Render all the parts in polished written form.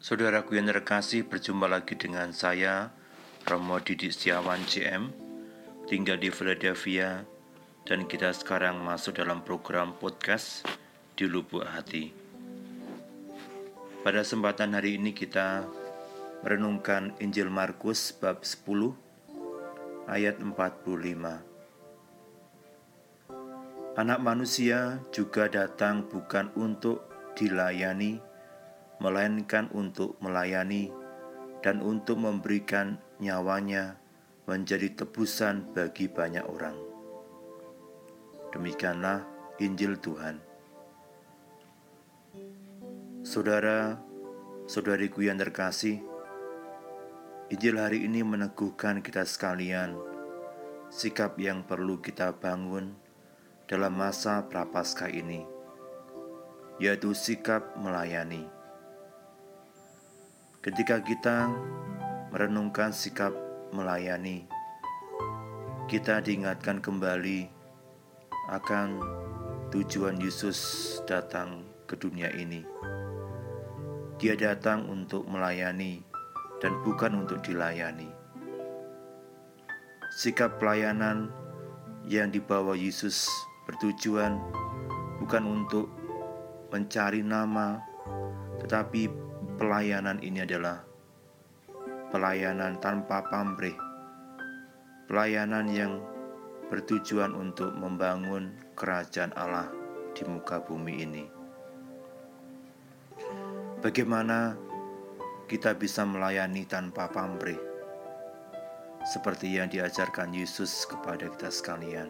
Saudaraku yang terkasih, berjumpa lagi dengan saya, Romo Didik Setiawan CM, tinggal di Philadelphia, dan kita sekarang masuk dalam program podcast di Lubuk Hati. Pada kesempatan hari ini kita merenungkan Injil Markus bab 10 ayat 45. Anak manusia juga datang bukan untuk dilayani, melainkan untuk melayani dan untuk memberikan nyawanya menjadi tebusan bagi banyak orang. Demikianlah Injil Tuhan. Saudara-saudariku yang terkasih, Injil hari ini meneguhkan kita sekalian sikap yang perlu kita bangun dalam masa Prapaskah ini, yaitu sikap melayani. Ketika kita merenungkan sikap melayani, kita diingatkan kembali akan tujuan Yesus datang ke dunia ini. Dia datang untuk melayani dan bukan untuk dilayani. Sikap pelayanan yang dibawa Yesus bertujuan bukan untuk mencari nama, tetapi pelayanan ini adalah pelayanan tanpa pamrih, pelayanan yang bertujuan untuk membangun kerajaan Allah di muka bumi ini. Bagaimana kita bisa melayani tanpa pamrih, seperti yang diajarkan Yesus kepada kita sekalian?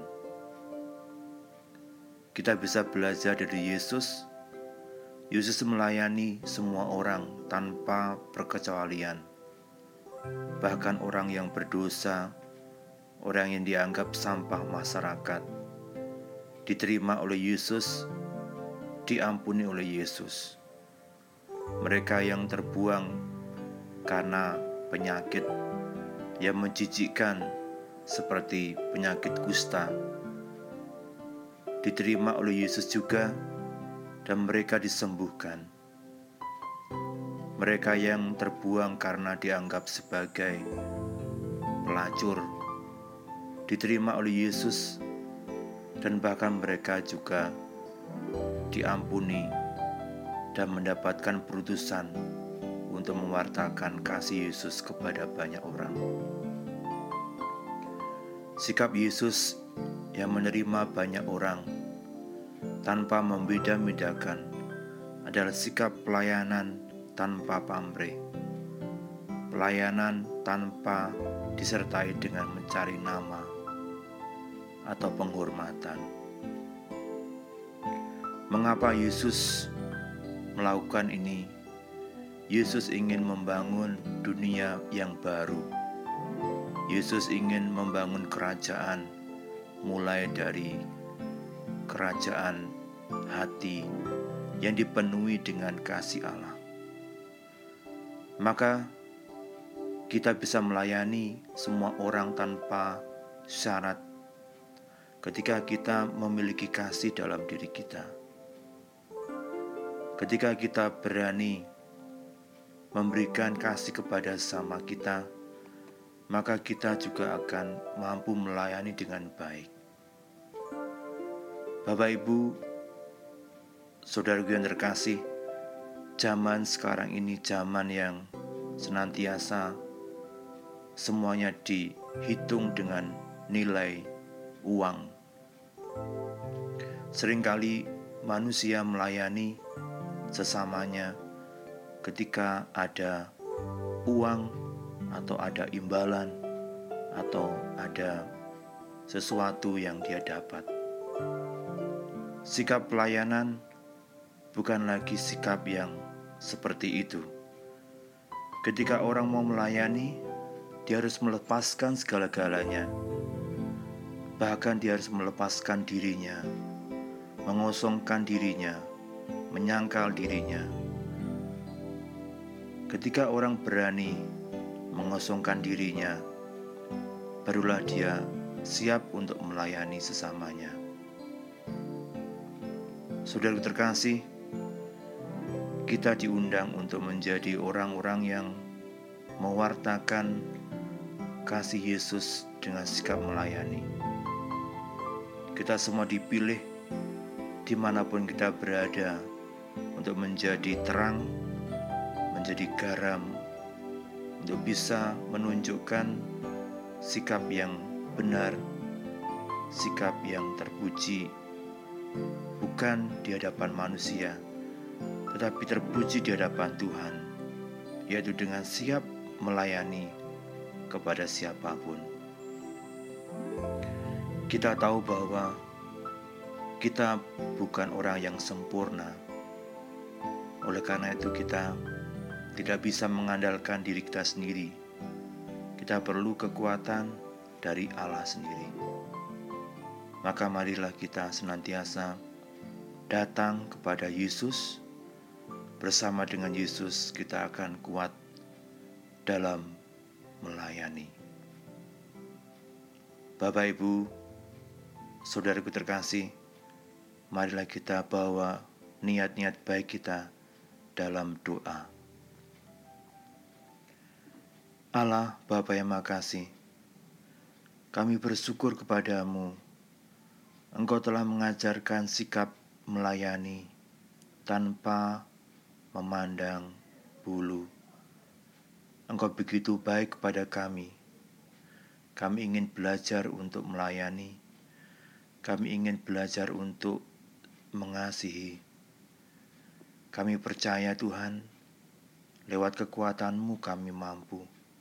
Kita bisa belajar dari Yesus. Yesus melayani semua orang tanpa perkecualian. Bahkan orang yang berdosa, orang yang dianggap sampah masyarakat, diterima oleh Yesus, diampuni oleh Yesus. Mereka yang terbuang karena penyakit yang menjijikkan seperti penyakit kusta, diterima oleh Yesus juga, dan mereka disembuhkan. Mereka yang terbuang karena dianggap sebagai pelacur, diterima oleh Yesus, dan bahkan mereka juga diampuni dan mendapatkan perutusan untuk mewartakan kasih Yesus kepada banyak orang. Sikap Yesus yang menerima banyak orang tanpa membeda-bedakan adalah sikap pelayanan tanpa pamrih, pelayanan tanpa disertai dengan mencari nama atau penghormatan. Mengapa Yesus melakukan ini? Yesus ingin membangun dunia yang baru. Yesus ingin membangun kerajaan, mulai dari kerajaan hati yang dipenuhi dengan kasih Allah. Maka kita bisa melayani semua orang tanpa syarat ketika kita memiliki kasih dalam diri kita. Ketika kita berani memberikan kasih kepada sesama kita, maka kita juga akan mampu melayani dengan baik. Bapak Ibu, saudaraku yang terkasih, zaman sekarang ini zaman yang senantiasa semuanya dihitung dengan nilai uang. Seringkali manusia melayani sesamanya ketika ada uang atau ada imbalan atau ada sesuatu yang dia dapat. Sikap pelayanan bukan lagi sikap yang seperti itu. Ketika orang mau melayani, dia harus melepaskan segala-galanya. Bahkan dia harus melepaskan dirinya, mengosongkan dirinya, menyangkal dirinya. Ketika orang berani mengosongkan dirinya, barulah dia siap untuk melayani sesamanya. Saudara terkasih, kita diundang untuk menjadi orang-orang yang mewartakan kasih Yesus dengan sikap melayani. Kita semua dipilih dimanapun kita berada untuk menjadi terang, menjadi garam, untuk bisa menunjukkan sikap yang benar, sikap yang terpuji, bukan di hadapan manusia, tetapi terpuji di hadapan Tuhan, yaitu dengan siap melayani kepada siapapun. Kita tahu bahwa kita bukan orang yang sempurna. Oleh karena itu kita tidak bisa mengandalkan diri kita sendiri. Kita perlu kekuatan dari Allah sendiri. Maka marilah kita senantiasa datang kepada Yesus. Bersama dengan Yesus kita akan kuat dalam melayani. Bapak, Ibu, saudaraku terkasih, marilah kita bawa niat-niat baik kita dalam doa. Allah Bapa yang Maha Kasih, kami bersyukur kepadamu. Engkau telah mengajarkan sikap melayani tanpa memandang bulu. Engkau begitu baik kepada kami. Kami ingin belajar untuk melayani. Kami ingin belajar untuk mengasihi. Kami percaya Tuhan, lewat kekuatan-Mu kami mampu.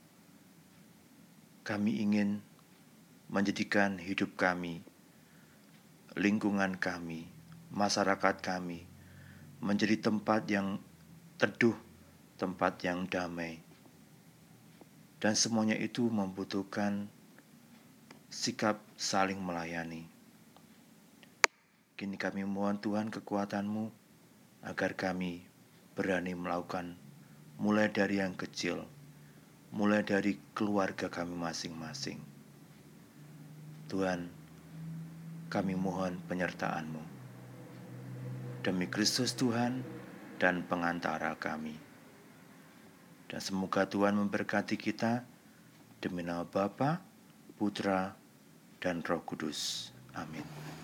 Kami ingin menjadikan hidup kami, lingkungan kami, masyarakat kami, menjadi tempat yang teduh, tempat yang damai. Dan semuanya itu membutuhkan sikap saling melayani. Kini kami mohon Tuhan kekuatan-Mu agar kami berani melakukan mulai dari yang kecil, mulai dari keluarga kami masing-masing. Tuhan, kami mohon penyertaan-Mu. Demi Kristus Tuhan dan pengantara kami. Dan semoga Tuhan memberkati kita demi nama Bapa, Putra, dan Roh Kudus. Amin.